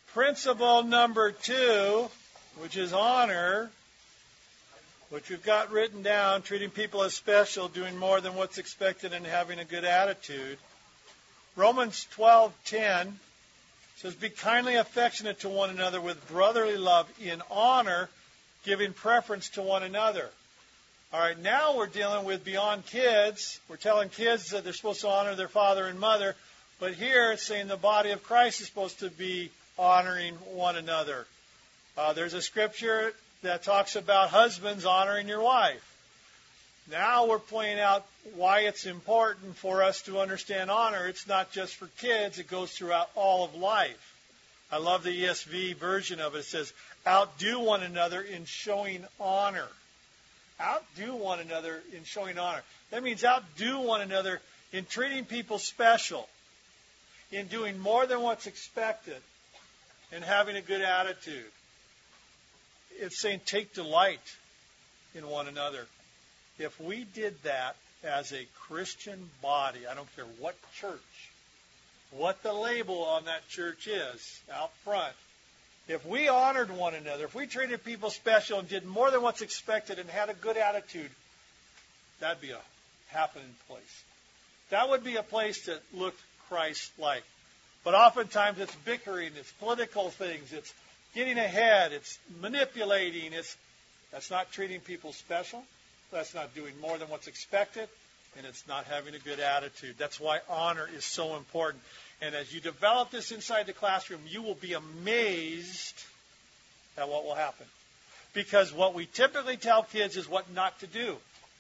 Principle number 2, which is honor, which we've got written down, treating people as special, doing more than what's expected, and having a good attitude. Romans 12:10 says, be kindly affectionate to one another with brotherly love in honor, giving preference to one another. All right, now we're dealing with beyond kids. We're telling kids that they're supposed to honor their father and mother. But here it's saying the body of Christ is supposed to be honoring one another. There's a scripture that talks about husbands honoring your wife. Now we're pointing out why it's important for us to understand honor. It's not just for kids. It goes throughout all of life. I love the ESV version of it. It says, outdo one another in showing honor. Outdo one another in showing honor. That means outdo one another in treating people special, in doing more than what's expected, and having a good attitude. It's saying take delight in one another. If we did that as a Christian body, I don't care what church, what the label on that church is out front, if we honored one another, if we treated people special and did more than what's expected and had a good attitude, that'd be a happening place. That would be a place that looked Christ-like. But oftentimes it's bickering, it's political things, it's getting ahead, it's manipulating, that's not treating people special, that's not doing more than what's expected, and it's not having a good attitude. That's why honor is so important. And as you develop this inside the classroom, you will be amazed at what will happen. Because what we typically tell kids is what not to do.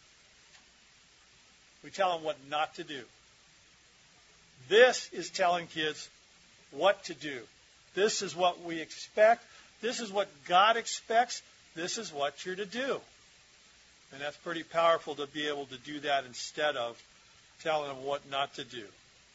We tell them what not to do. This is telling kids what to do. This is what we expect. This is what God expects. This is what you're to do. And that's pretty powerful to be able to do that instead of telling them what not to do.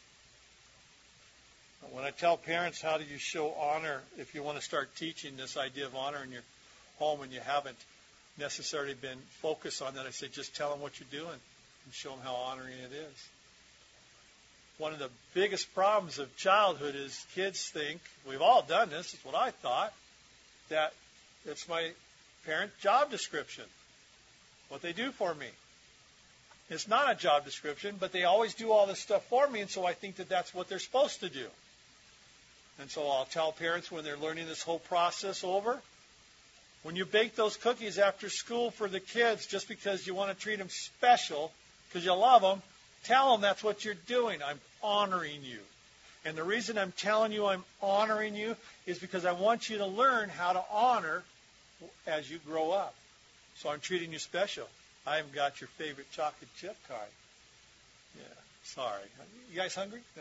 When I tell parents how do you show honor, if you want to start teaching this idea of honor in your home and you haven't necessarily been focused on that, I say just tell them what you're doing and show them how honoring it is. One of the biggest problems of childhood is kids think, we've all done this, it's what I thought, that it's my parent job description, what they do for me. It's not a job description, but they always do all this stuff for me, and so I think that that's what they're supposed to do. And so I'll tell parents when they're learning this whole process over, when you bake those cookies after school for the kids just because you want to treat them special, because you love them, tell them that's what you're doing. I'm honoring you. And the reason I'm telling you I'm honoring you is because I want you to learn how to honor as you grow up. So I'm treating you special. I haven't got your favorite chocolate chip card. Yeah, sorry. You guys hungry? No.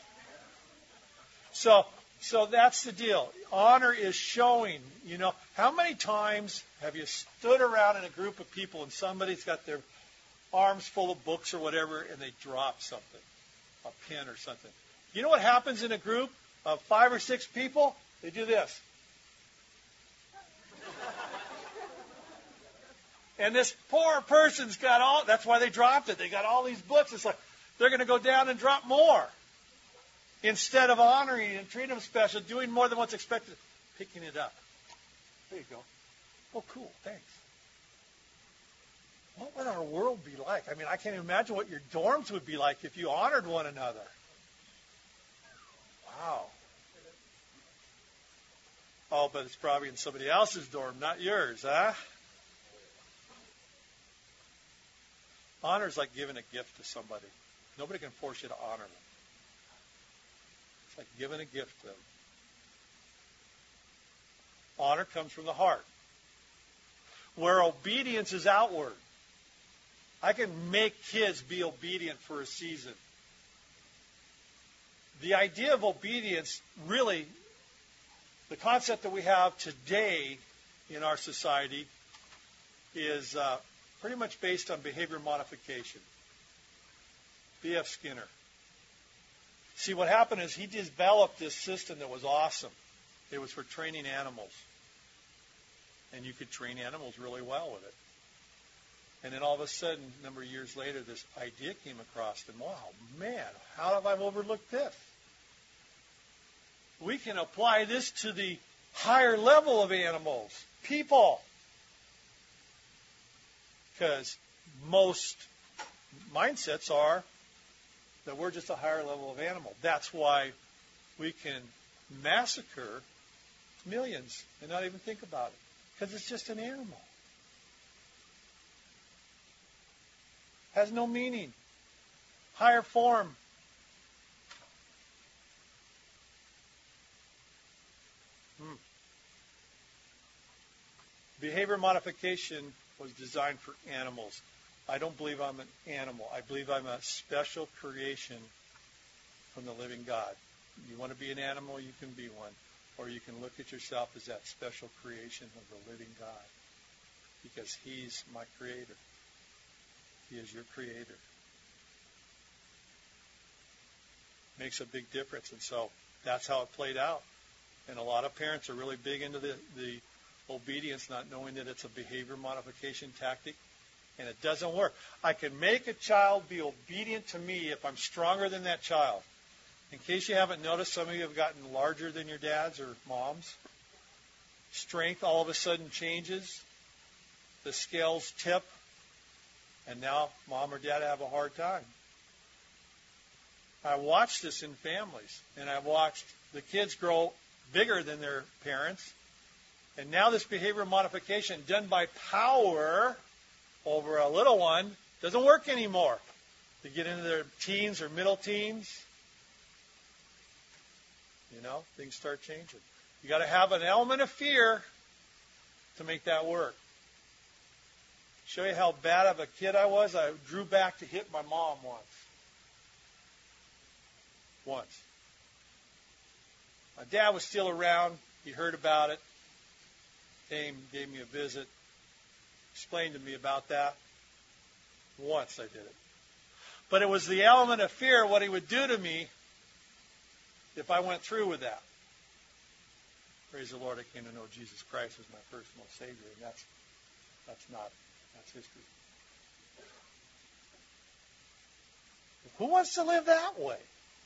So that's the deal. Honor is showing, how many times have you stood around in a group of people and somebody's got their arms full of books or whatever and they drop something, a pen or something. You know what happens in a group of 5 or 6 people? They do this. And this poor person's got that's why they dropped it. They got all these books. It's like they're going to go down and drop more. Instead of honoring and treating them special, doing more than what's expected, picking it up. There you go. Oh, cool. Thanks. What would our world be like? I mean, I can't imagine what your dorms would be like if you honored one another. Wow. Oh, but it's probably in somebody else's dorm, not yours, huh? Honor is like giving a gift to somebody. Nobody can force you to honor them. It's like giving a gift to them. Honor comes from the heart. Where obedience is outward. I can make kids be obedient for a season. The idea of obedience, really, the concept that we have today in our society is pretty much based on behavior modification. B.F. Skinner. See, what happened is he developed this system that was awesome. It was for training animals. And you could train animals really well with it. And then all of a sudden, a number of years later, this idea came across, and wow, man, how have I overlooked this? we can apply this to the higher level of animals, people. Because most mindsets are that we're just a higher level of animal. That's why we can massacre millions and not even think about it. Because it's just an animal. Has no meaning. Higher form. Behavior modification was designed for animals. I don't believe I'm an animal. I believe I'm a special creation from the living God. You want to be an animal, you can be one. Or you can look at yourself as that special creation of the living God. Because He's my creator. He is your creator. Makes a big difference. And so that's how it played out. And a lot of parents are really big into the obedience, not knowing that it's a behavior modification tactic. And it doesn't work. I can make a child be obedient to me if I'm stronger than that child. In case you haven't noticed, some of you have gotten larger than your dads or moms. Strength all of a sudden changes. The scales tip. And now mom or dad have a hard time. I watched this in families. And I watched the kids grow bigger than their parents. And now this behavior modification done by power over a little one doesn't work anymore. They get into their teens or middle teens. Things start changing. You got to have an element of fear to make that work. Show you how bad of a kid I was. I drew back to hit my mom once. My dad was still around. He heard about it. Came, gave me a visit. Explained to me about that. Once I did it. But it was the element of fear, what he would do to me if I went through with that. Praise the Lord, I came to know Jesus Christ as my personal Savior, and that's history. Who wants to live that way?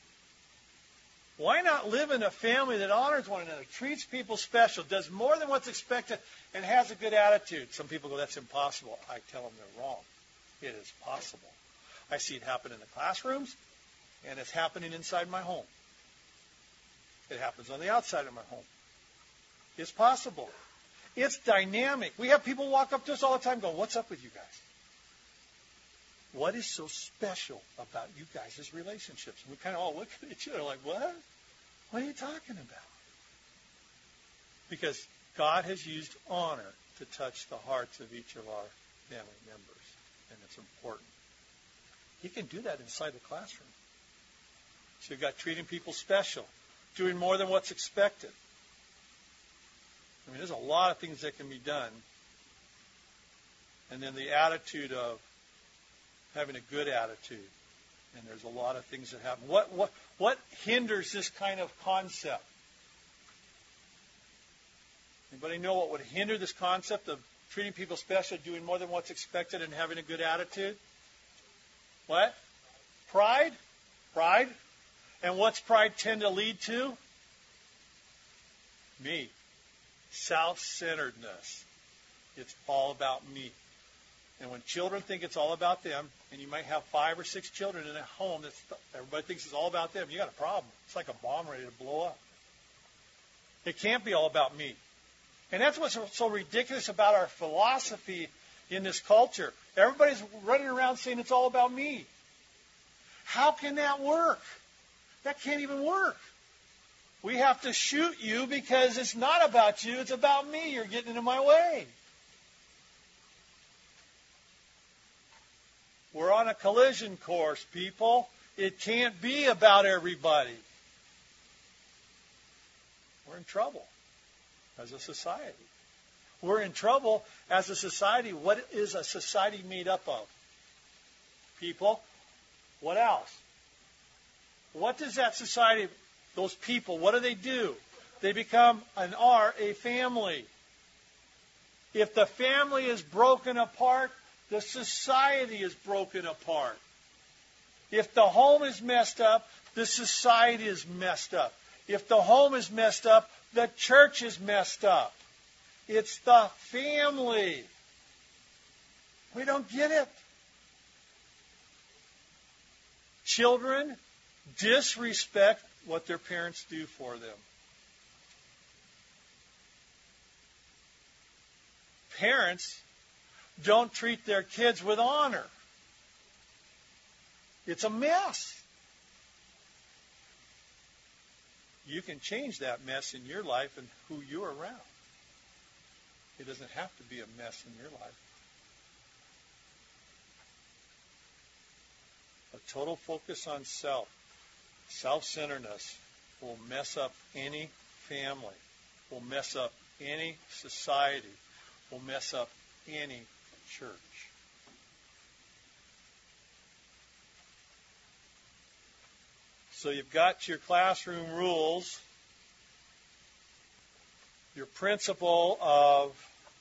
Why not live in a family that honors one another, treats people special, does more than what's expected, and has a good attitude? Some people go, that's impossible. I tell them they're wrong. It is possible. I see it happen in the classrooms, and it's happening inside my home. It happens on the outside of my home. It's possible. It's dynamic. We have people walk up to us all the time going, what's up with you guys? What is so special about you guys' relationships? And we kind of all look at each other like, what? What are you talking about? Because God has used honor to touch the hearts of each of our family members. And it's important. He can do that inside the classroom. So you've got treating people special, doing more than what's expected. I mean, there's a lot of things that can be done. And then the attitude of having a good attitude. And there's a lot of things that happen. What hinders this kind of concept? Anybody know what would hinder this concept of treating people special, doing more than what's expected, and having a good attitude? What? Pride? Pride? And what's pride tend to lead to? Me. Self-centeredness. It's all about me. And when children think it's all about them, and you might have 5 or 6 children in a home that everybody thinks it's all about them, you got a problem. It's like a bomb ready to blow up. It can't be all about me. And that's what's so ridiculous about our philosophy in this culture. Everybody's running around saying it's all about me. How can that work? That can't even work. We have to shoot you because it's not about you, it's about me. You're getting into my way. We're on a collision course, people. It can't be about everybody. We're in trouble as a society. We're in trouble as a society. What is a society made up of? People. What else? What does that society, those people, what do? They become a family. If the family is broken apart, the society is broken apart. If the home is messed up, the society is messed up. If the home is messed up, the church is messed up. It's the family. We don't get it. Children disrespect what their parents do for them. Parents don't treat their kids with honor. It's a mess. You can change that mess in your life and who you're around. It doesn't have to be a mess in your life. A total focus on self, self-centeredness, will mess up any family, will mess up any society, will mess up any church. So you've got your classroom rules, your principle of,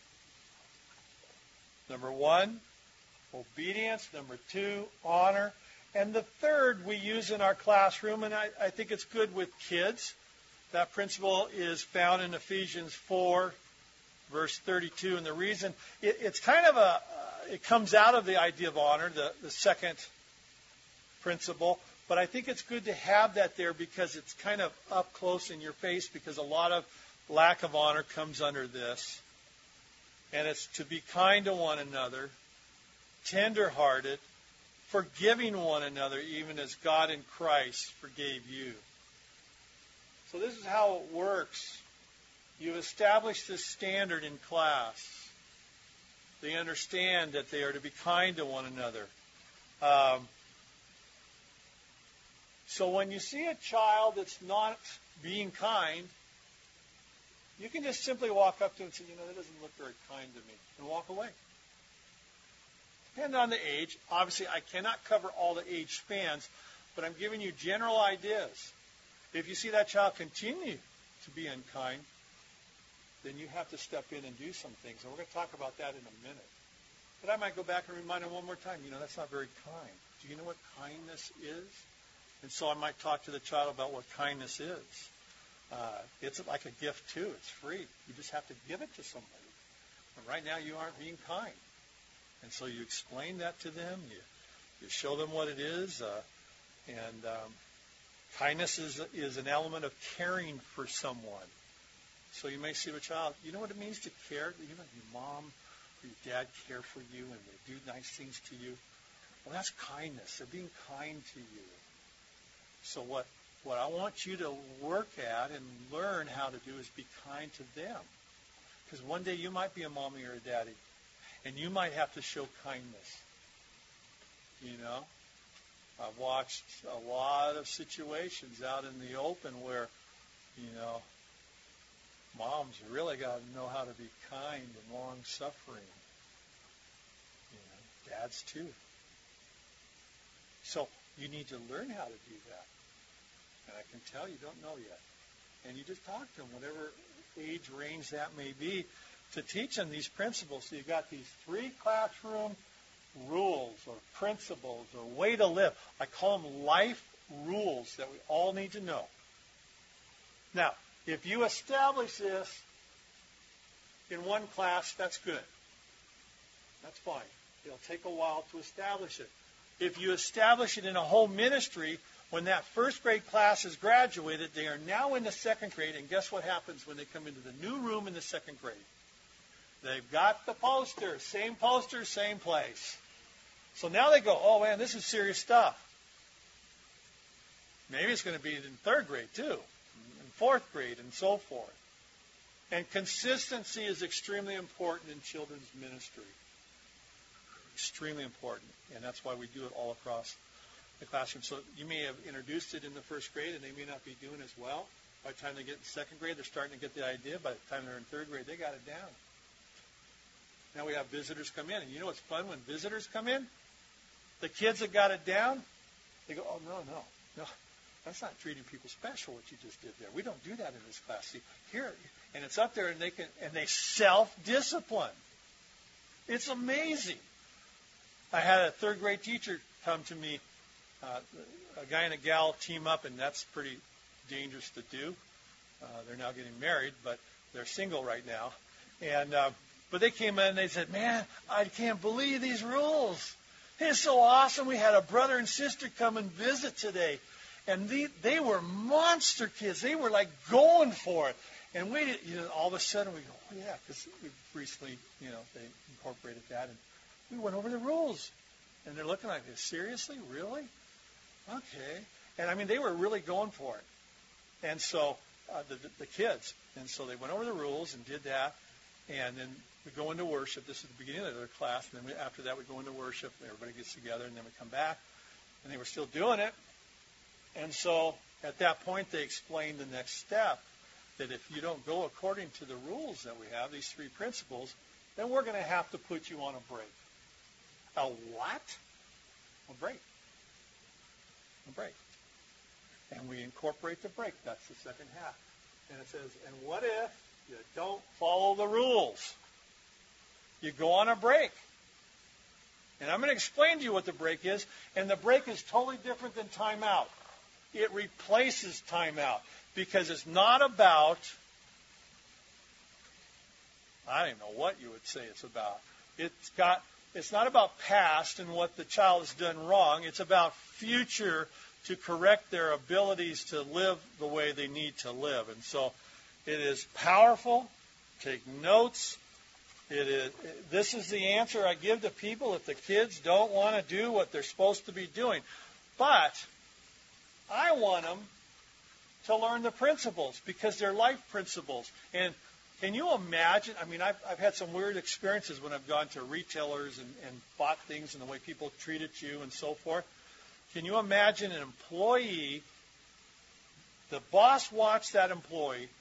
number 1, obedience, number 2, honor, and the third we use in our classroom, and I think it's good with kids. That principle is found in Ephesians 4, verse 32, and the reason, it's kind of it comes out of the idea of honor, the second principle, but I think it's good to have that there because it's kind of up close in your face because a lot of lack of honor comes under this. And it's to be kind to one another, tender-hearted, forgiving one another even as God in Christ forgave you. So this is how it works. You establish this standard in class. They understand that they are to be kind to one another. So when you see a child that's not being kind, you can just simply walk up to him and say, that doesn't look very kind to me, and walk away. Depending on the age. Obviously, I cannot cover all the age spans, but I'm giving you general ideas. If you see that child continue to be unkind, then you have to step in and do some things. And we're going to talk about that in a minute. But I might go back and remind him one more time, that's not very kind. Do you know what kindness is? And so I might talk to the child about what kindness is. It's like a gift, too. It's free. You just have to give it to somebody. And right now, you aren't being kind. And so you explain that to them. You show them what it is. Kindness is an element of caring for someone. So you may see a child, you know what it means to care? Your mom or your dad care for you and they do nice things to you. Well, that's kindness. They're being kind to you. So what I want you to work at and learn how to do is be kind to them. Because one day you might be a mommy or a daddy, and you might have to show kindness. I've watched a lot of situations out in the open where, moms really got to know how to be kind and long-suffering. Dads too. So you need to learn how to do that. And I can tell you don't know yet. And you just talk to them, whatever age range that may be, to teach them these principles. So you've got these 3 classroom rules or principles or way to live. I call them life rules that we all need to know. Now, if you establish this in one class, that's good. That's fine. It'll take a while to establish it. If you establish it in a whole ministry, when that first grade class has graduated, they are now in the second grade, and guess what happens when they come into the new room in the second grade? They've got the poster, same place. So now they go, oh man, this is serious stuff. Maybe it's going to be in third grade too, and fourth grade, and so forth. And consistency is extremely important in children's ministry. Extremely important, and that's why we do it all across the classroom. So you may have introduced it in the first grade, and they may not be doing as well. By the time they get in second grade, they're starting to get the idea. By the time they're in third grade, they got it down. Now we have visitors come in, and you know what's fun when visitors come in? The kids that got it down, they go, oh, no, that's not treating people special what you just did there. We don't do that in this class. See, here, and it's up there, and they self-discipline. It's amazing. I had a third grade teacher come to me. A guy and a gal team up, and that's pretty dangerous to do. They're now getting married, but they're single right now. And but they came in and they said, man, I can't believe these rules. It's so awesome. We had a brother and sister come and visit today. And they were monster kids. They were like going for it. And we, all of a sudden we go, oh yeah, because we recently, they incorporated that. And we went over the rules. And they're looking like this. Seriously? Really? Okay. And I mean, they were really going for it. And so the kids. And so they went over the rules and did that. And then we go into worship. This is the beginning of their class. And then after that, we go into worship. And everybody gets together. And then we come back. And they were still doing it. And so at that point, they explained the next step, that if you don't go according to the rules that we have, these 3 principles, then we're going to have to put you on a break. A what? A break. A break. And we incorporate the break. That's the second half. And it says, and what if you don't follow the rules? You go on a break. And I'm going to explain to you what the break is. And the break is totally different than timeout. It replaces timeout. Because it's not about, I don't know what you would say it's about. It's not about past and what the child has done wrong. It's about future to correct their abilities to live the way they need to live. And so it is powerful. Take notes. This is the answer I give to people if the kids don't want to do what they're supposed to be doing. But I want them to learn the principles because they're life principles. And can you imagine? I mean, I've had some weird experiences when I've gone to retailers and bought things and the way people treated you and so forth. Can you imagine an employee, the boss watched that employee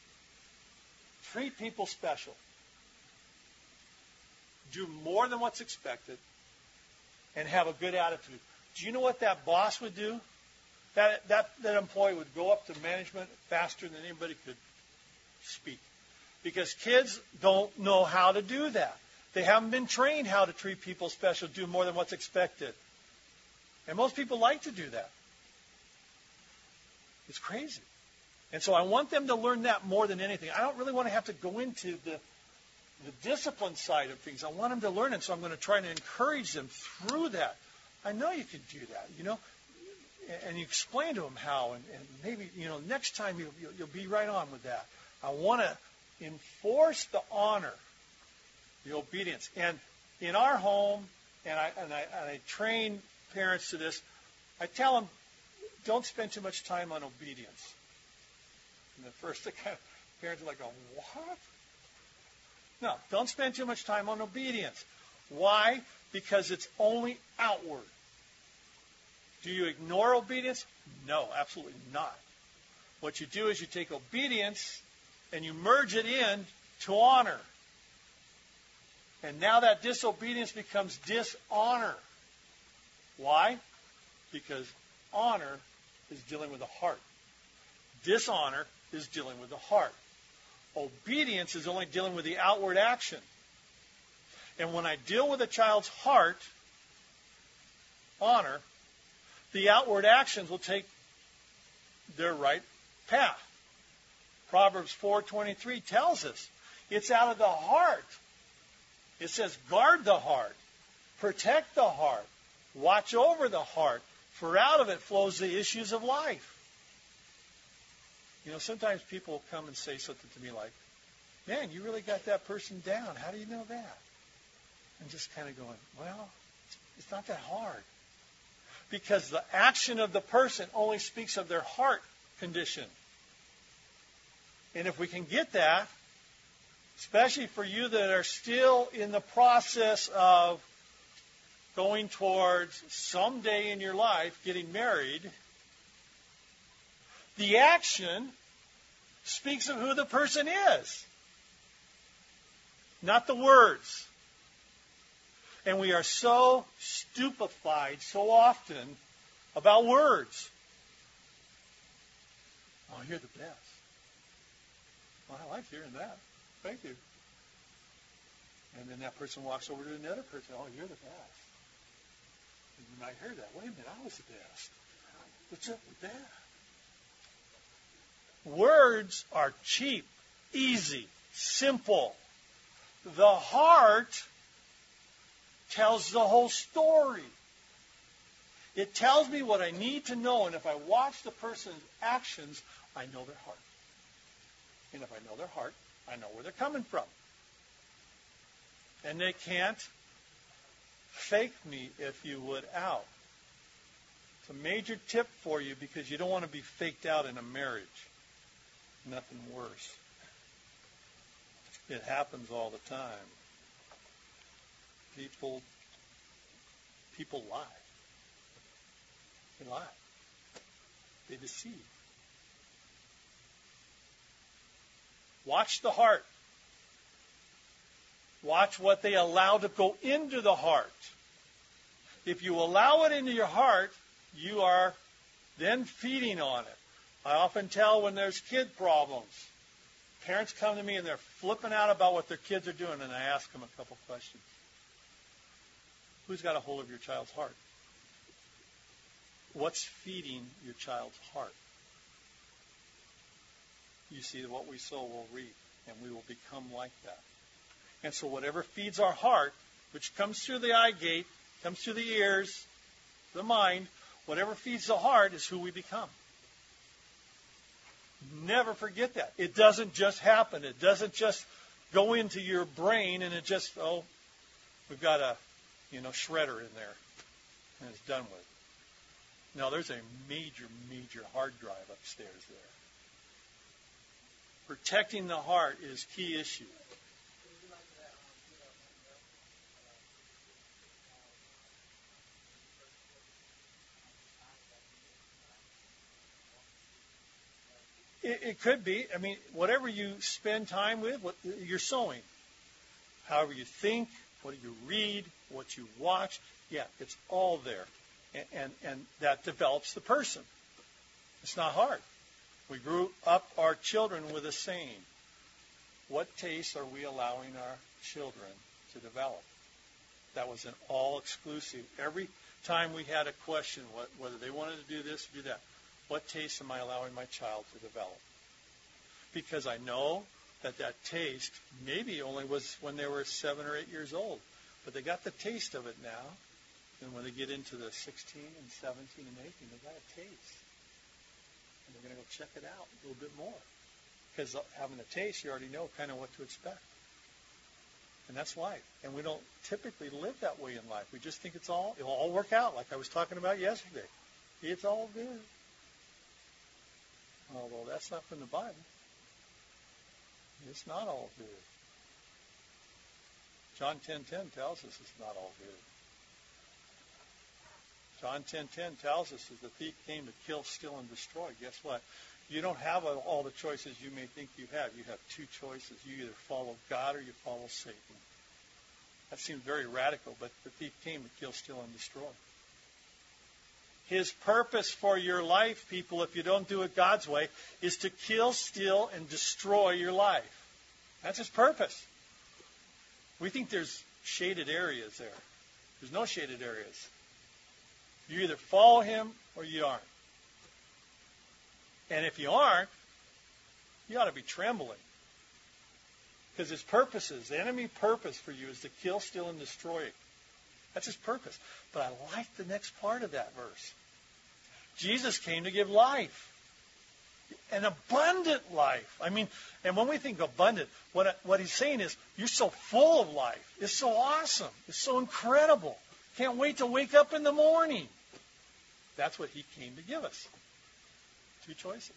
treat people special, do more than what's expected, and have a good attitude? Do you know what that boss would do? That employee would go up to management faster than anybody could speak. Because kids don't know how to do that. They haven't been trained how to treat people special, do more than what's expected. And most people like to do that. It's crazy. And so I want them to learn that more than anything. I don't really want to have to go into the discipline side of things. I want them to learn it, so I'm going to try to encourage them through that. I know you can do that, and you explain to them how, and maybe, next time you'll be right on with that. I want to enforce the honor, the obedience. And in our home, and I train parents to this, I tell them, don't spend too much time on obedience. And at first, parents are like, what? No, don't spend too much time on obedience. Why? Because it's only outward. Do you ignore obedience? No, absolutely not. What you do is you take obedience and you merge it in to honor. And now that disobedience becomes dishonor. Why? Because honor is dealing with the heart. Dishonor is dealing with the heart. Obedience is only dealing with the outward action. And when I deal with a child's heart, honor, the outward actions will take their right path. Proverbs 4:23 tells us it's out of the heart. It says, guard the heart, protect the heart, watch over the heart, for out of it flows the issues of life. Sometimes people come and say something to me like, man, you really got that person down. How do you know that? I'm just kind of going, well, it's not that hard. Because the action of the person only speaks of their heart condition. And if we can get that, especially for you that are still in the process of going towards someday in your life getting married, the action speaks of who the person is, not the words. And we are so stupefied so often about words. Oh, you're the best. Well, I like hearing that. Thank you. And then that person walks over to another person. Oh, you're the best. And you might hear that. Wait a minute, I was the best. What's up with that? Words are cheap, easy, simple. The heart tells the whole story. It tells me what I need to know, and if I watch the person's actions, I know their heart. And if I know their heart, I know where they're coming from. And they can't fake me, if you would, out. It's a major tip for you because you don't want to be faked out in a marriage. Nothing worse. It happens all the time. People lie. They lie. They deceive. Watch the heart. Watch what they allow to go into the heart. If you allow it into your heart, you are then feeding on it. I often tell when there's kid problems, parents come to me and they're flipping out about what their kids are doing, and I ask them a couple questions. Who's got a hold of your child's heart? What's feeding your child's heart? You see, what we sow will reap, and we will become like that. And so whatever feeds our heart, which comes through the eye gate, comes through the ears, the mind, whatever feeds the heart is who we become. Never forget that. It doesn't just happen. It doesn't just go into your brain and it just, we've got a, shredder in there and it's done with. No, there's a major, major hard drive upstairs there. Protecting the heart is key issue. It could be. I mean, whatever you spend time with, what you're sowing. However you think, what you read, what you watch, it's all there. And that develops the person. It's not hard. We grew up our children with a saying. What tastes are we allowing our children to develop? That was an all-exclusive. Every time we had a question, whether they wanted to do this or do that, what taste am I allowing my child to develop? Because I know that taste maybe only was when they were 7 or 8 years old. But they got the taste of it now. And when they get into the 16 and 17 and 18, they got a taste. And they're going to go check it out a little bit more. Because having a taste, you already know kind of what to expect. And that's life. And we don't typically live that way in life. We just think it'll all work out, like I was talking about yesterday. It's all good. Although that's not from the Bible. It's not all good. John 10:10 tells us it's not all good. John 10:10 tells us that the thief came to kill, steal, and destroy. Guess what? You don't have all the choices you may think you have. You have two choices. You either follow God or you follow Satan. That seems very radical, but the thief came to kill, steal, and destroy. His purpose for your life, people, if you don't do it God's way, is to kill, steal, and destroy your life. That's his purpose. We think there's shaded areas there. There's no shaded areas. You either follow him or you aren't. And if you aren't, you ought to be trembling. Because his purposes, the enemy purpose for you is to kill, steal, and destroy you. That's his purpose. But I like the next part of that verse. Jesus came to give life. An abundant life. I mean, and when we think abundant, what he's saying is, you're so full of life. It's so awesome. It's so incredible. Can't wait to wake up in the morning. That's what he came to give us. Two choices.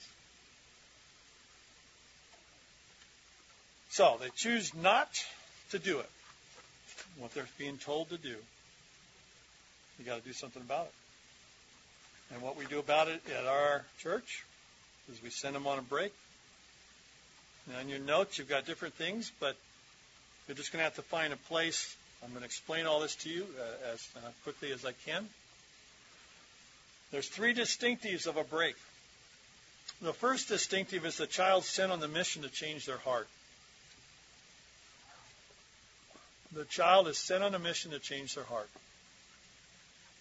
So, they choose not to do it. What they're being told to do. You got to do something about it. And what we do about it at our church is we send them on a break. And on your notes, you've got different things, but you're just going to have to find a place. I'm going to explain all this to you as quickly as I can. There's 3 distinctives of a break. The first distinctive is the child sent on the mission to change their heart. The child is sent on a mission to change their heart.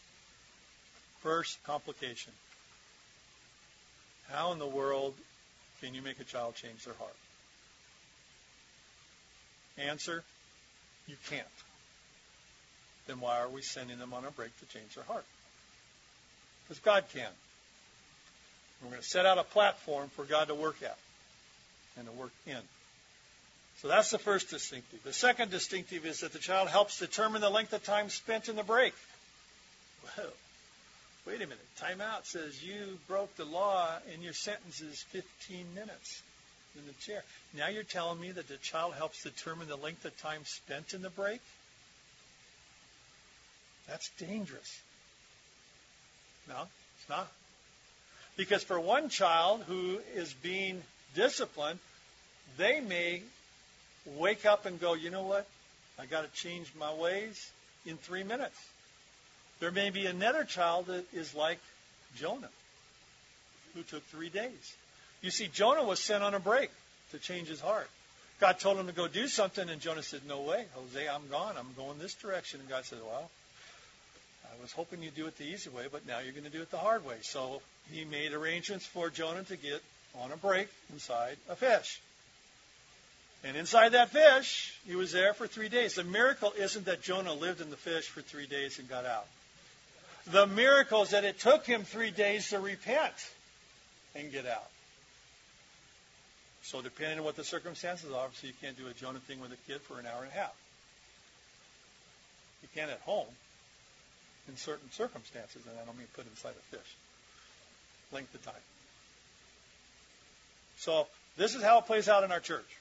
First complication. How in the world Can you make a child change their heart? Answer, you can't. Then why are we sending them on a break to change their heart? Because God can. We're going to set out a platform for God to work at and to work in. So that's the first distinctive. The second distinctive is that the child helps determine the length of time spent in the break. Whoa. Wait a minute. Time out says you broke the law and your sentence is 15 minutes in the chair. Now you're telling me that the child helps determine the length of time spent in the break? That's dangerous. No, it's not. Because for one child who is being disciplined, they may wake up and go, you know what? I got to change my ways in 3 minutes. There may be another child that is like Jonah, who took 3 days. You see, Jonah was sent on a break to change his heart. God told him to go do something, and Jonah said, no way, Jose, I'm gone. I'm going this direction. And God said, well, I was hoping you'd do it the easy way, but now you're going to do it the hard way. So he made arrangements for Jonah to get on a break inside a fish. And inside that fish, he was there for 3 days. The miracle isn't that Jonah lived in the fish for 3 days and got out. The miracle is that it took him 3 days to repent and get out. So depending on what the circumstances are, obviously you can't do a Jonah thing with a kid for an hour and a half. You can at home in certain circumstances, and I don't mean put inside a fish. Length of time. So this is how it plays out in our church.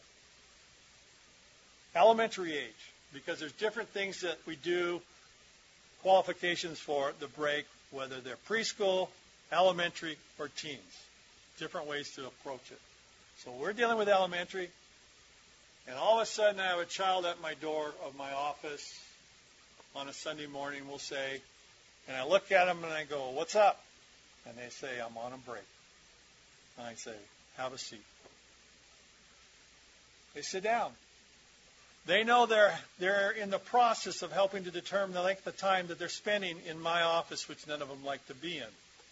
Elementary age, because there's different things that we do, qualifications for the break, whether they're preschool, elementary, or teens. Different ways to approach it. So we're dealing with elementary, and all of a sudden I have a child at my door of my office on a Sunday morning, we'll say, and I look at them and I go, what's up? And they say, I'm on a break. And I say, have a seat. They sit down. They know they're in the process of helping to determine the length of time that they're spending in my office, which none of them like to be in.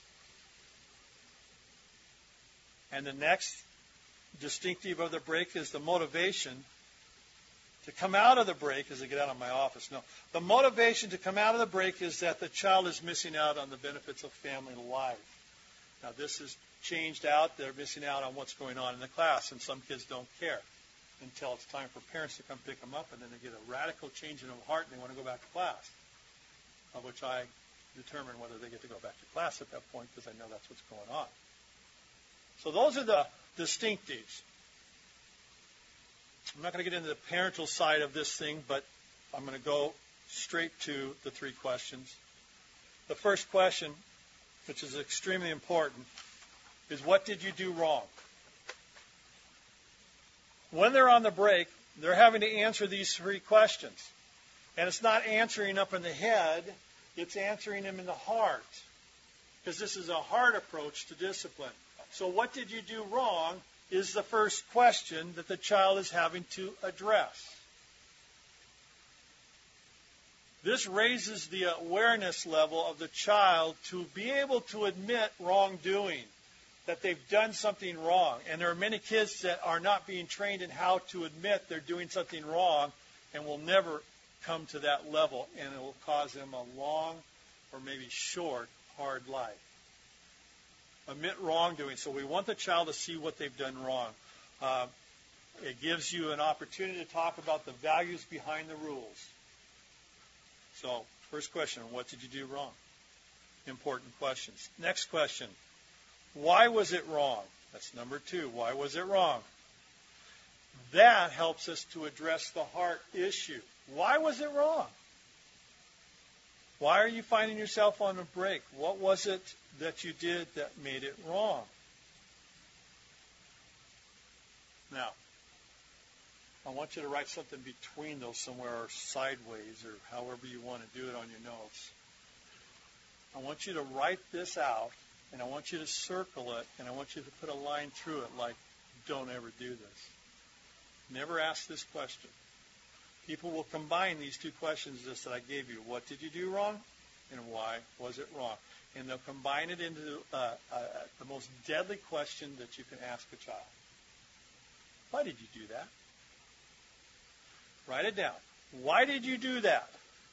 And the next distinctive of the break is the motivation to come out of the break as they get out of my office. No, the motivation to come out of the break is that the child is missing out on the benefits of family life. Now, this is changed out. They're missing out on what's going on in the class, and some kids don't care until it's time for parents to come pick them up, and then they get a radical change in heart, and they want to go back to class, of which I determine whether they get to go back to class at that point because I know that's what's going on. So those are the distinctives. I'm not going to get into the parental side of this thing, but I'm going to go straight to the 3 questions. The first question, which is extremely important, is what did you do wrong? When they're on the break, they're having to answer these 3 questions. And it's not answering up in the head, it's answering them in the heart. Because this is a heart approach to discipline. So what did you do wrong is the first question that the child is having to address. This raises the awareness level of the child to be able to admit wrongdoing, that they've done something wrong. And there are many kids that are not being trained in how to admit they're doing something wrong and will never come to that level, and it will cause them a long or maybe short, hard life. Admit wrongdoing. So we want the child to see what they've done wrong. It gives you an opportunity to talk about the values behind the rules. So, first question, what did you do wrong? Important questions. Next question, why was it wrong? That's number 2. Why was it wrong? That helps us to address the heart issue. Why was it wrong? Why are you finding yourself on a break? What was it that you did that made it wrong? Now, I want you to write something between those somewhere, or sideways, or however you want to do it on your notes. I want you to write this out, and I want you to circle it, and I want you to put a line through it like, don't ever do this. Never ask this question. People will combine these 2 questions just that I gave you. What did you do wrong? And why was it wrong? And they'll combine it into the most deadly question that you can ask a child. Why did you do that? Write it down. Why did you do that?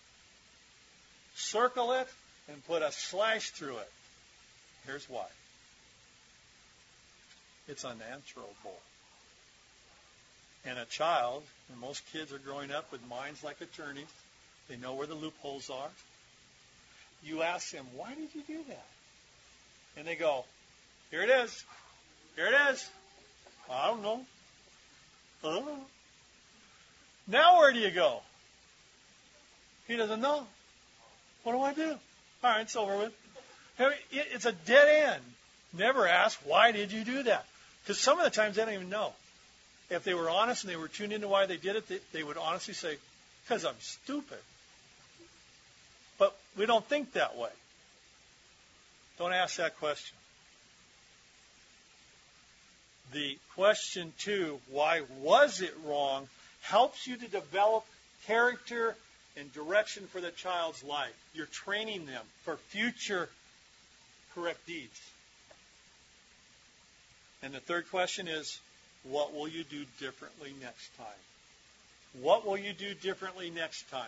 Circle it and put a slash through it. Here's why. It's unanswerable. And a child, and most kids are growing up with minds like attorneys, they know where the loopholes are. You ask them, why did you do that? And they go, here it is. Here it is. I don't know. Oh. Now where do you go? He doesn't know. What do I do? All right, it's over with. It's a dead end. Never ask, why did you do that? Because some of the times they don't even know. If they were honest and they were tuned into why they did it, they would honestly say, because I'm stupid. But we don't think that way. Don't ask that question. The question 2, why was it wrong, helps you to develop character and direction for the child's life. You're training them for future correct deeds. And the third question is, what will you do differently next time? What will you do differently next time?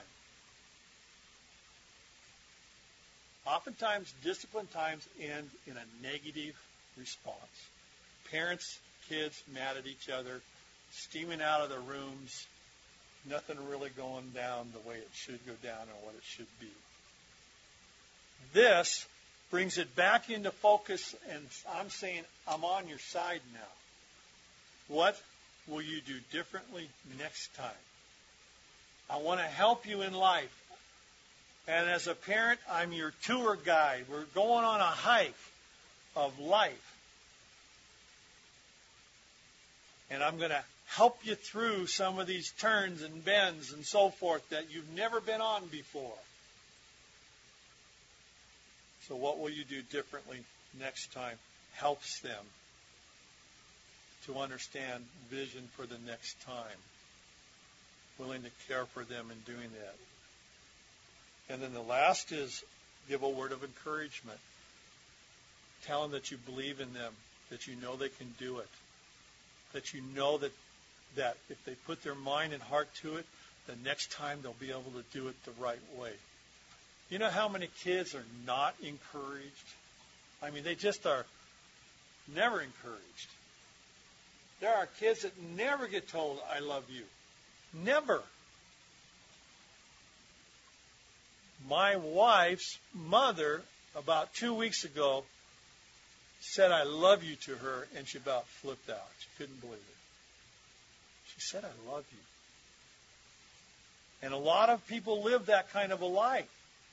Oftentimes, discipline times end in a negative response. Parents, kids mad at each other, steaming out of their rooms, nothing really going down the way it should go down or what it should be. This brings it back into focus, and I'm saying I'm on your side now. What will you do differently next time? I want to help you in life. And as a parent, I'm your tour guide. We're going on a hike of life. And I'm going to help you through some of these turns and bends and so forth that you've never been on before. So what will you do differently next time? Helps them to understand vision for the next time. Willing to care for them in doing that. And then the last is give a word of encouragement. Tell them that you believe in them, that you know they can do it, that you know that if they put their mind and heart to it, the next time they'll be able to do it the right way. You know how many kids are not encouraged? I mean, they just are never encouraged. There are kids that never get told, I love you. Never. My wife's mother, about 2 weeks ago, said, I love you to her, and she about flipped out. She couldn't believe it. She said, I love you. And a lot of people live that kind of a life.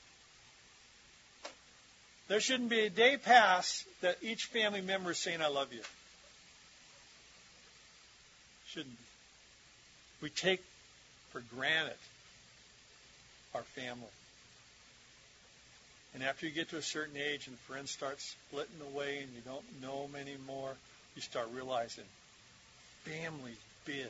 There shouldn't be a day pass that each family member is saying, I love you. Shouldn't be. We take for granted our family. And after you get to a certain age and friends start splitting away and you don't know them anymore, you start realizing family's big.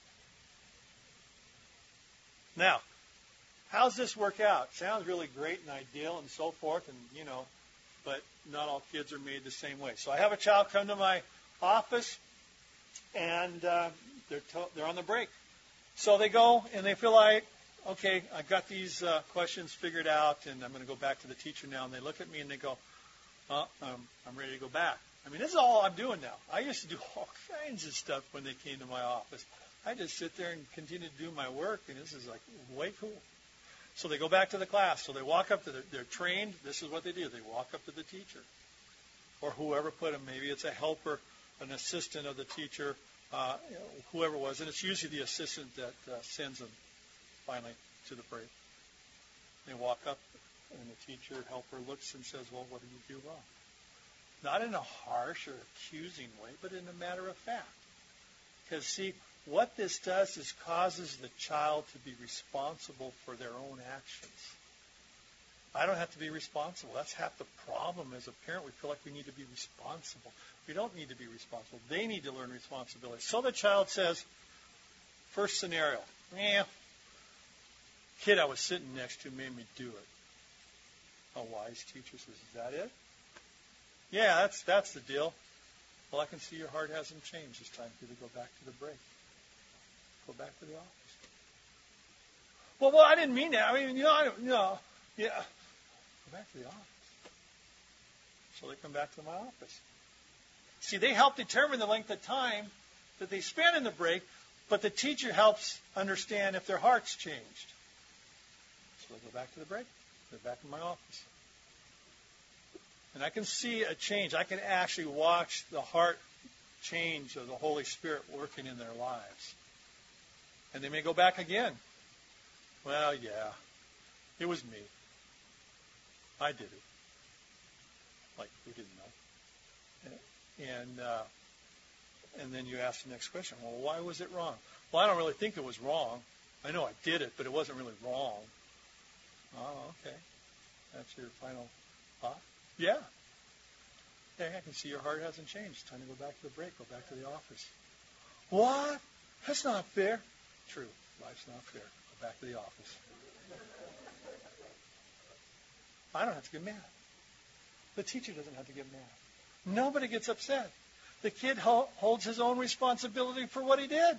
Now, how's this work out? Sounds really great and ideal and so forth, and but not all kids are made the same way. So I have a child come to my office, and they're on the break. So they go and they feel like, okay, I've got these questions figured out, and I'm going to go back to the teacher now. And they look at me and they go, I'm ready to go back. I mean, this is all I'm doing now. I used to do all kinds of stuff when they came to my office. I just sit there and continue to do my work, and this is like way cool. So they go back to the class. So they walk up to they're trained. This is what they do. They walk up to the teacher or whoever put them. Maybe it's a helper, an assistant of the teacher, whoever it was. And it's usually the assistant that sends them finally to the break. They walk up, and the teacher, helper, looks and says, well, what did you do wrong? Not in a harsh or accusing way, but in a matter of fact. Because, see, what this does is causes the child to be responsible for their own actions. I don't have to be responsible. That's half the problem as a parent. We feel like we need to be responsible. We don't need to be responsible. They need to learn responsibility. So the child says, first scenario, kid I was sitting next to made me do it. A wise teacher says, is that it? Yeah, that's the deal. Well, I can see your heart hasn't changed. It's time for you to go back to the break. back to the office. Well, I didn't mean that. I mean, I don't, yeah. Go back to the office. So they come back to my office. See, they help determine the length of time that they spend in the break, but the teacher helps understand if their heart's changed. So they go back to the break. They're back in my office. And I can see a change. I can actually watch the heart change of the Holy Spirit working in their lives. And they may go back again. Well, yeah, it was me. I did it. Like we didn't know. And then you ask the next question, well, why was it wrong? Well, I don't really think it was wrong. I know I did it, but it wasn't really wrong. Oh, okay. That's your final thought? Yeah. Okay, I can see your heart hasn't changed. It's time to go back to the break. Go back to the office. What? That's not fair. True. Life's not fair. Go back to the office. I don't have to get mad. The teacher doesn't have to get mad. Nobody gets upset. The kid holds his own responsibility for what he did.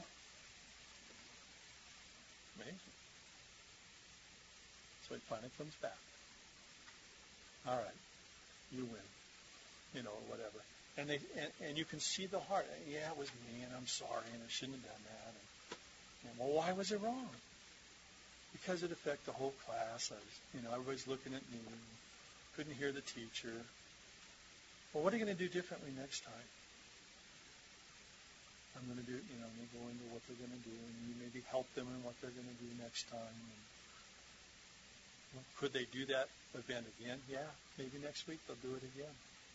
Amazing. So he finally comes back. All right, you win, whatever. And you can see the heart. Yeah, it was me, and I'm sorry, and I shouldn't have done that. And well, why was it wrong? Because it affected the whole class. Everybody's looking at me. Couldn't hear the teacher. Well, what are you going to do differently next time? I'm going to do, go into what they're going to do, and you maybe help them in what they're going to do next time. And could they do that event again? Yeah, maybe next week they'll do it again.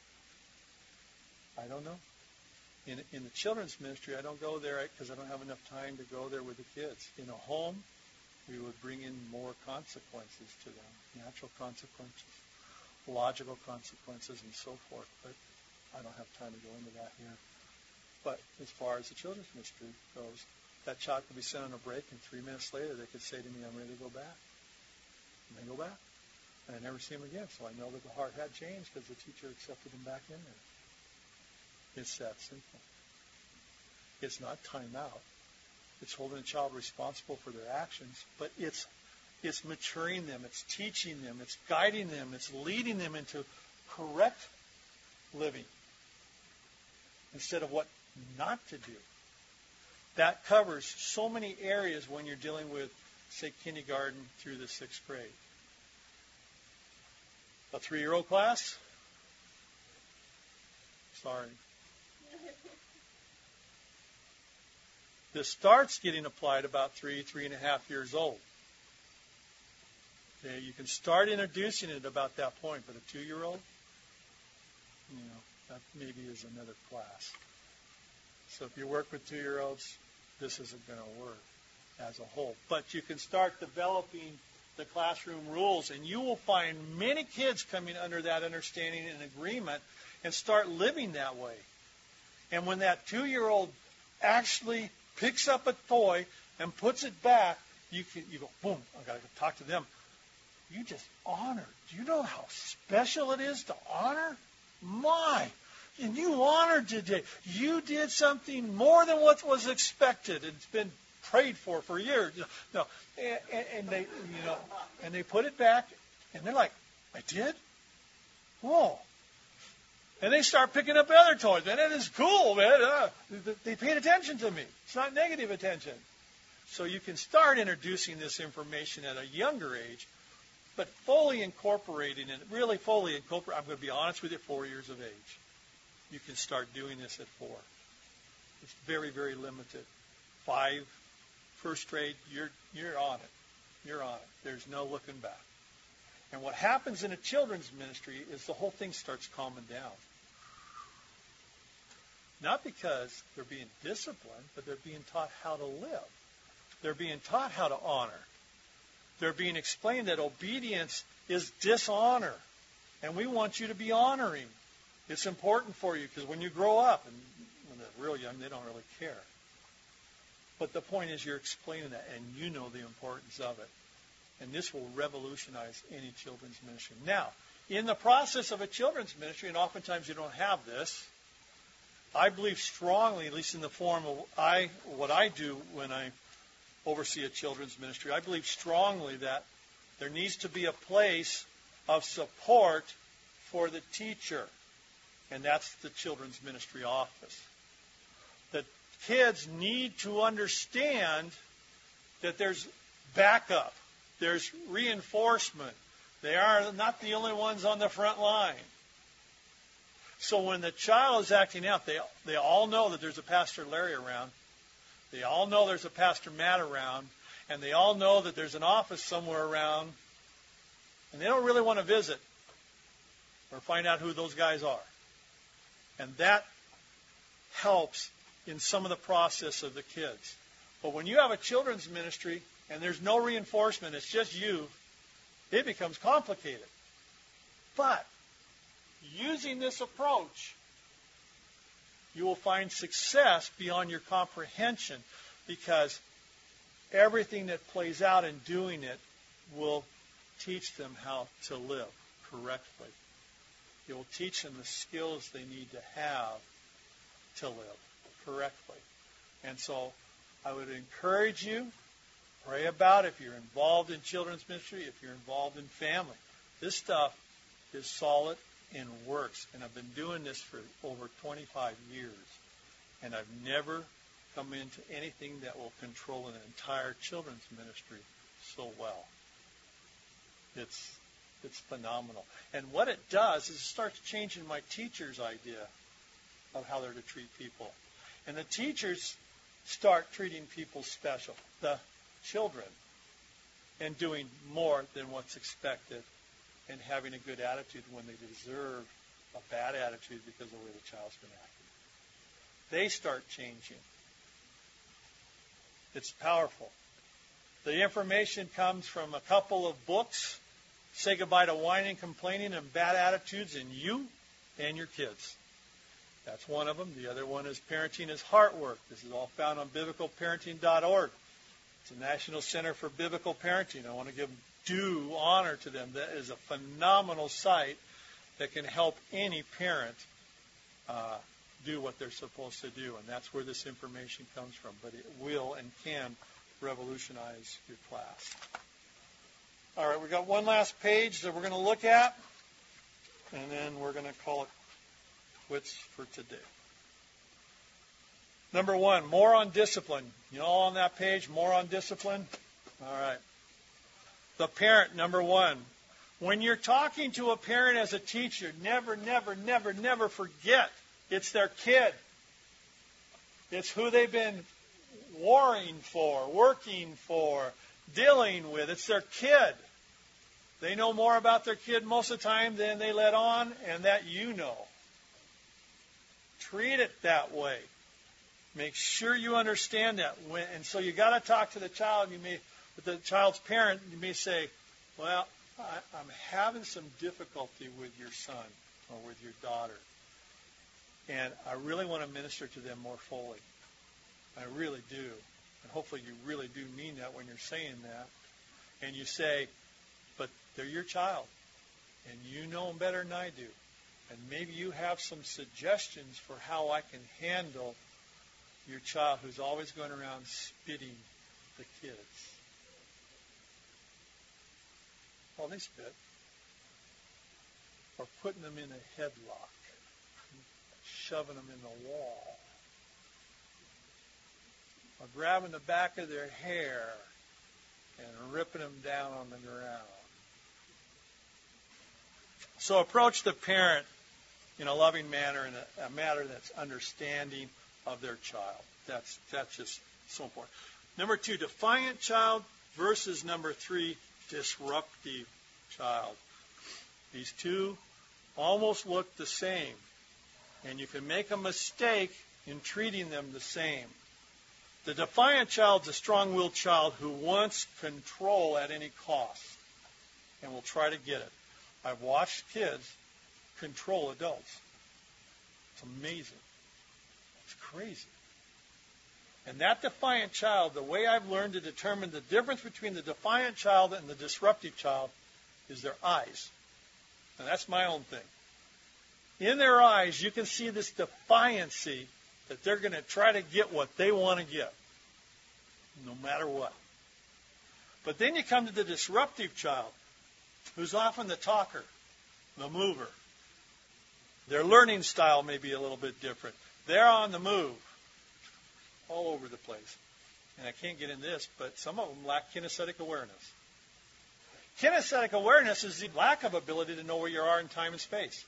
I don't know. In the children's ministry, I don't go there because I don't have enough time to go there with the kids. In a home, we would bring in more consequences to them, natural consequences, logical consequences, and so forth. But I don't have time to go into that here. But as far as the children's ministry goes, that child could be sent on a break, and 3 minutes later they could say to me, I'm ready to go back. And they go back. And I never see them again. So I know that the heart had changed because the teacher accepted them back in there. It's that simple. It's not time out. It's holding a child responsible for their actions, but it's maturing them, it's teaching them, it's guiding them, it's leading them into correct living instead of what not to do. That covers so many areas when you're dealing with, say, kindergarten through the 6th grade. A 3-year-old class? Sorry. This starts getting applied about 3.5 years old. Okay, you can start introducing it about that point, but a 2-year-old, that maybe is another class. So if you work with 2-year-olds, this isn't going to work as a whole. But you can start developing the classroom rules, and you will find many kids coming under that understanding and agreement and start living that way. And when that 2-year-old actually picks up a toy and puts it back, you go, boom, I've got to talk to them. You just honor. Do you know how special it is to honor? My, and you honored today. You did something more than what was expected. It's been prayed for years. No, and they put it back, and they're like, I did? Whoa. And they start picking up other toys. Man, that is cool, man. They paid attention to me. It's not negative attention. So you can start introducing this information at a younger age, but fully incorporating it, really fully incorporating. I'm going to be honest with you, 4 years of age. You can start doing this at 4. It's very, very limited. 5, first grade, you're on it. You're on it. There's no looking back. And what happens in a children's ministry is the whole thing starts calming down. Not because they're being disciplined, but they're being taught how to live. They're being taught how to honor. They're being explained that obedience is dishonor. And we want you to be honoring. It's important for you because when you grow up, and when they're real young, they don't really care. But the point is you're explaining that, and you know the importance of it. And this will revolutionize any children's ministry. Now, in the process of a children's ministry, and oftentimes you don't have this, I believe strongly, at least in the form of what I do when I oversee a children's ministry. I believe strongly that there needs to be a place of support for the teacher, and that's the children's ministry office. The kids need to understand that there's backup, there's reinforcement. They are not the only ones on the front line. So when the child is acting out, they all know that there's a Pastor Larry around. They all know there's a Pastor Matt around. And they all know that there's an office somewhere around. And they don't really want to visit or find out who those guys are. And that helps in some of the process of the kids. But when you have a children's ministry and there's no reinforcement, it's just you, it becomes complicated. But using this approach, you will find success beyond your comprehension, because everything that plays out in doing it will teach them how to live correctly. It will teach them the skills they need to have to live correctly. And so I would encourage you, pray about if you're involved in children's ministry, if you're involved in family. This stuff is solid and works. And I've been doing this for over 25 years. And I've never come into anything that will control an entire children's ministry so well. It's phenomenal. And what it does is it starts changing my teachers' idea of how they're to treat people. And the teachers start treating people special, the children, and doing more than what's expected, and having a good attitude when they deserve a bad attitude because of the way the child's been acting. They start changing. It's powerful. The information comes from a couple of books, Say Goodbye to Whining, Complaining, and Bad Attitudes in You and Your Kids. That's one of them. The other one is Parenting is Heart Work. This is all found on biblicalparenting.org. It's a National Center for Biblical Parenting. I want to give due honor to them. That is a phenomenal site that can help any parent do what they're supposed to do. And that's where this information comes from. But it will and can revolutionize your class. All right, we've got one last page that we're going to look at, and then we're going to call it quits for today. Number 1, more on discipline. You know, on that page, more on discipline? All right. The parent, number 1. When you're talking to a parent as a teacher, never, never, never, never forget it's their kid. It's who they've been warring for, working for, dealing with. It's their kid. They know more about their kid most of the time than they let on, and that you know. Treat it that way. Make sure you understand that. And so you got to talk to the child. With the child's parent, you may say, well, I'm having some difficulty with your son or with your daughter, and I really want to minister to them more fully. I really do. And hopefully you really do mean that when you're saying that. And you say, but they're your child, and you know them better than I do. And maybe you have some suggestions for how I can handle your child who's always going around spitting the kids. Well, they spit. Or putting them in a headlock, shoving them in the wall, or grabbing the back of their hair and ripping them down on the ground. So approach the parent in a loving manner, in a manner that's understanding of their child. That's just so important. Number 2, defiant child versus number 3, disruptive child. These two almost look the same, and you can make a mistake in treating them the same. The defiant child is a strong-willed child who wants control at any cost and will try to get it. I've watched kids control adults. It's amazing. It's crazy. And that defiant child, the way I've learned to determine the difference between the defiant child and the disruptive child is their eyes. And that's my own thing. In their eyes, you can see this defiancy that they're going to try to get what they want to get. no matter what. But then you come to the disruptive child, who's often the talker, the mover. Their learning style may be a little bit different. They're on the move all over the place. And I can't get in this, but some of them lack kinesthetic awareness. Kinesthetic awareness is the lack of ability to know where you are in time and space.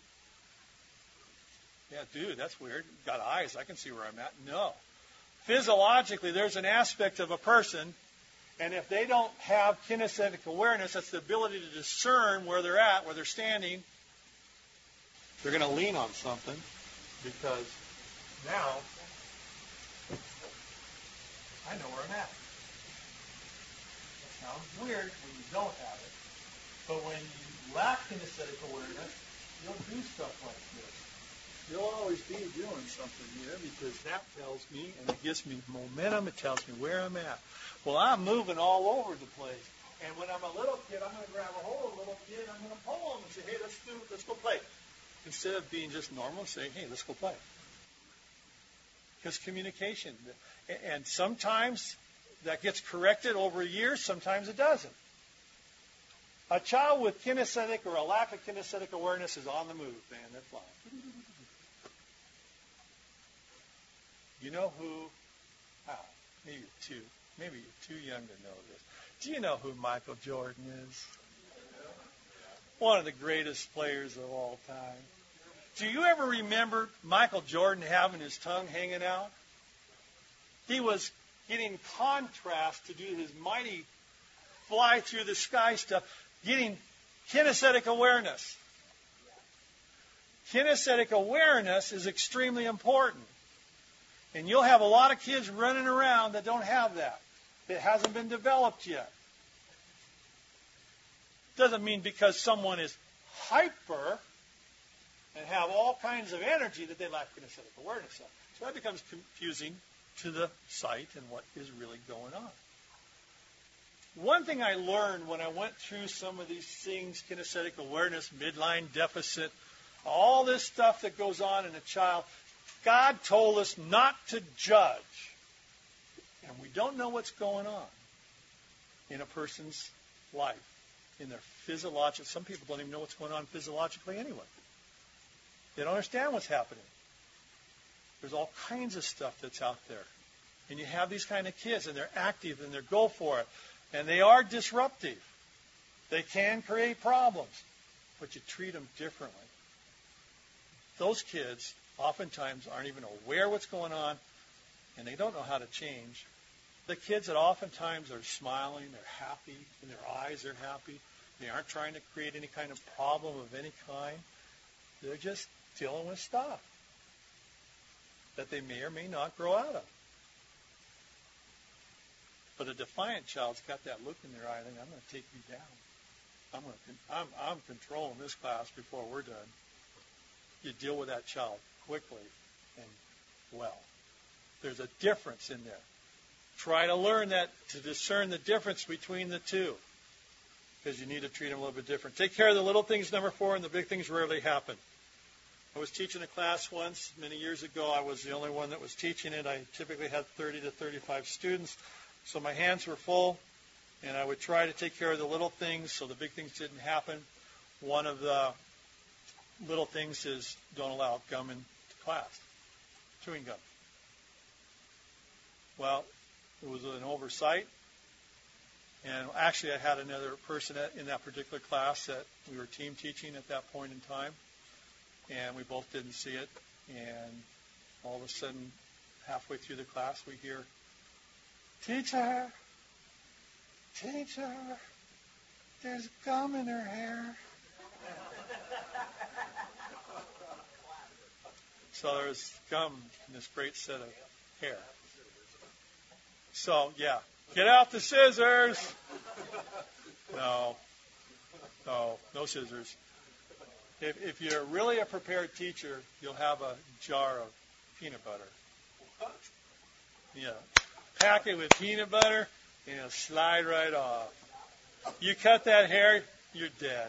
Yeah, dude, that's weird. You've got eyes. I can see where I'm at. No. Physiologically, there's an aspect of a person, and if they don't have kinesthetic awareness, that's the ability to discern where they're at, where they're standing, they're going to lean on something because now I know where I'm at. That sounds weird when you don't have it, but when you lack kinesthetic awareness, you'll do stuff like this. You'll always be doing something here because that tells me, and it gives me momentum, it tells me where I'm at. Well, I'm moving all over the place. And when I'm a little kid, I'm going to grab a hold of a little kid, I'm going to pull him and say, hey, let's go play. Instead of being just normal, saying, hey, let's go play. Because communication. And sometimes that gets corrected over years, sometimes it doesn't. A child with kinesthetic or a lack of kinesthetic awareness is on the move, man. They're flying. You know who? Maybe you're too young to know this. Do you know who Michael Jordan is? One of the greatest players of all time. Do you ever remember Michael Jordan having his tongue hanging out? He was getting contrast to do his mighty fly through the sky stuff, getting kinesthetic awareness. Kinesthetic awareness is extremely important. And you'll have a lot of kids running around that don't have that. It hasn't been developed yet. Doesn't mean because someone is hyper and have all kinds of energy that they lack kinesthetic awareness of. So that becomes confusing to the sight and what is really going on. One thing I learned when I went through some of these things, kinesthetic awareness, midline deficit, all this stuff that goes on in a child, God told us not to judge. And we don't know what's going on in a person's life, in their physiological. Some people don't even know what's going on physiologically anyway. They don't understand what's happening. There's all kinds of stuff that's out there. And you have these kind of kids, and they're active, and they go for it. And they are disruptive. They can create problems, but you treat them differently. Those kids oftentimes aren't even aware what's going on, and they don't know how to change. The kids that oftentimes are smiling, they're happy, and their eyes are happy. They aren't trying to create any kind of problem of any kind. They're just dealing with stuff that they may or may not grow out of. But a defiant child's got that look in their eye, thinking, I'm going to take you down. I'm controlling this class before we're done. You deal with that child quickly and well. There's a difference in there. Try to learn that, to discern the difference between the two, because you need to treat them a little bit different. Take care of the little things, number 4, and the big things rarely happen. I was teaching a class once, many years ago. I was the only one that was teaching it. I typically had 30 to 35 students, so my hands were full, and I would try to take care of the little things so the big things didn't happen. One of the little things is don't allow gum into class, chewing gum. Well, it was an oversight, and actually I had another person in that particular class that we were team teaching at that point in time, and we both didn't see it, and all of a sudden, halfway through the class, we hear, Teacher, there's gum in her hair. So there's gum in this great set of hair. So, yeah, get out the scissors. No scissors. If you're really a prepared teacher, you'll have a jar of peanut butter. Yeah. Pack it with peanut butter, and it'll slide right off. You cut that hair, you're dead.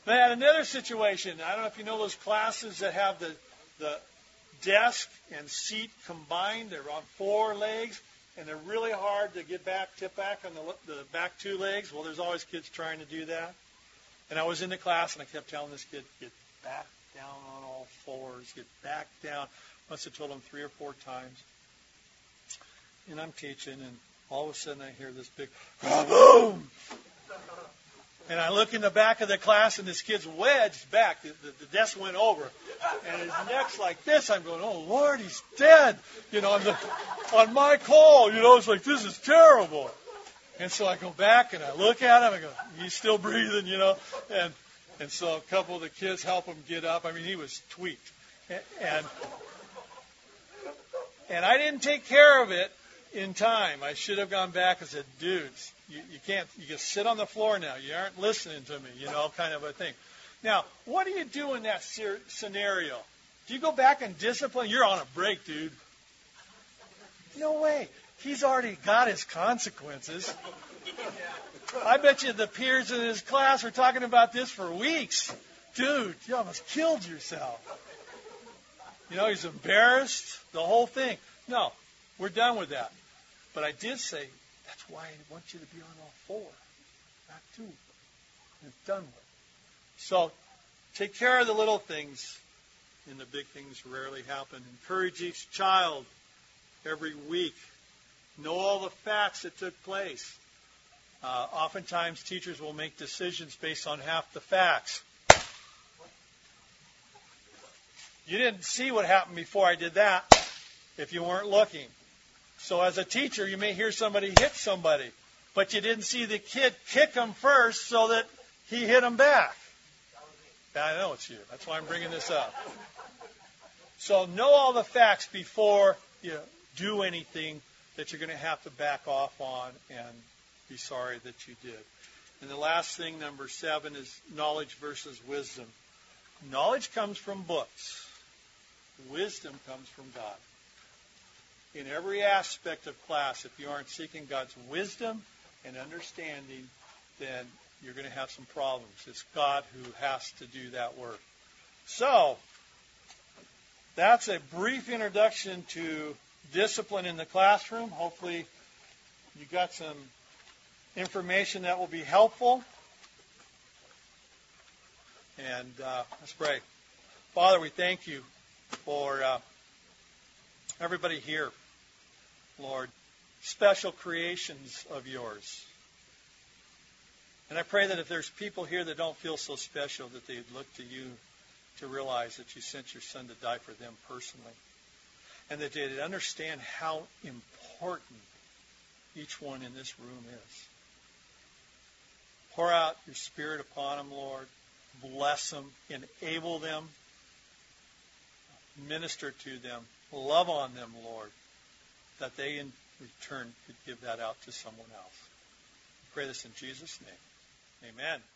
But I had another situation. I don't know if you know those classes that have the desk and seat combined. They're on 4 legs, and they're really hard to tip back on the back 2 legs. Well, there's always kids trying to do that. And I was in the class, and I kept telling this kid, get back down on all 4s, get back down. Must have told him 3 or 4 times. And I'm teaching, and all of a sudden I hear this big boom. And I look in the back of the class, and this kid's wedged back. The desk went over, and his neck's like this. I'm going, oh, Lord, he's dead. On my call, it's like, this is terrible. And so I go back, and I look at him. I go, he's still breathing, And so a couple of the kids help him get up. I mean, he was tweaked. And I didn't take care of it in time. I should have gone back and said, dudes, you just sit on the floor now. You aren't listening to me, kind of a thing. Now, what do you do in that scenario? Do you go back and discipline? You're on a break, dude. No way. He's already got his consequences. I bet you the peers in his class were talking about this for weeks. Dude, you almost killed yourself. He's embarrassed, the whole thing. No, we're done with that. But I did say, that's why I want you to be on all 4, not 2. It's done with. So take care of the little things, and the big things rarely happen. Encourage each child every week. Know all the facts that took place. Oftentimes, teachers will make decisions based on half the facts. You didn't see what happened before I did that if you weren't looking. So as a teacher, you may hear somebody hit somebody, but you didn't see the kid kick him first so that he hit him back. I know it's you. That's why I'm bringing this up. So know all the facts before you do anything that you're going to have to back off on and be sorry that you did. And the last thing, number 7, is knowledge versus wisdom. Knowledge comes from books. Wisdom comes from God. In every aspect of class, if you aren't seeking God's wisdom and understanding, then you're going to have some problems. It's God who has to do that work. So, that's a brief introduction to discipline in the classroom. Hopefully, you got some information that will be helpful. And let's pray. Father, we thank you for everybody here, Lord, special creations of yours. And I pray that if there's people here that don't feel so special, that they'd look to you to realize that you sent your Son to die for them personally. And that they'd understand how important each one in this room is. Pour out your Spirit upon them, Lord. Bless them. Enable them. Minister to them. Love on them, Lord. That they in return could give that out to someone else. I pray this in Jesus' name. Amen.